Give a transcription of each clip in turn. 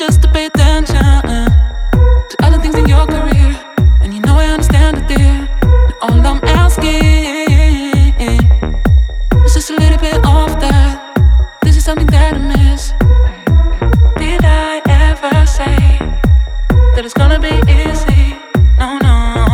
us to pay attention to other things in your career. And you know I understand it, dear. And all I'm asking is just a little bit of that. This is something that I miss. Did I ever say that it's gonna be easy? No, no.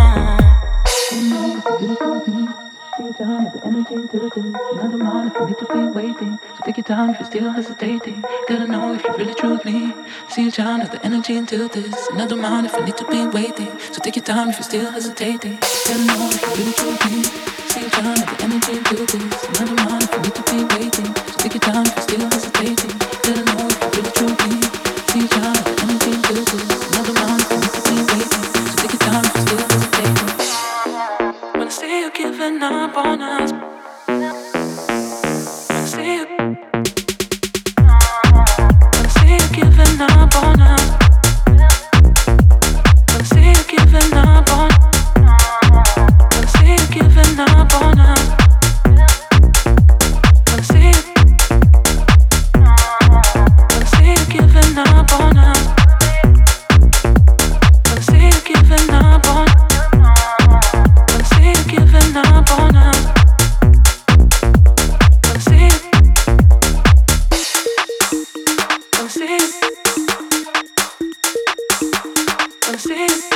Take your time, let the energy do this. Another mind if you need to be waiting. So take your time if you're still hesitating. Gotta know if you really truth me. See you trying, let the energy into this. Another mind if you need to be waiting. So take your time if you're still hesitating. Gotta know if you really truth me. See you trying, let the energy into this. Another mind if you need to be waiting. So take your time if you're still hesitating. Gotta know if you really truth me. See you trying, let the energy into this. Another mind if you need to be waiting. So take your time if you're still hesitating. When I see you giving up on us, when I see you, when I see you giving up on us, when I see you giving up on, when I see you giving up on us, when I see you, when I see you giving up on us, when I see you giving up on. Giving up on us. Wanna see it. Wanna see it. Wanna see it.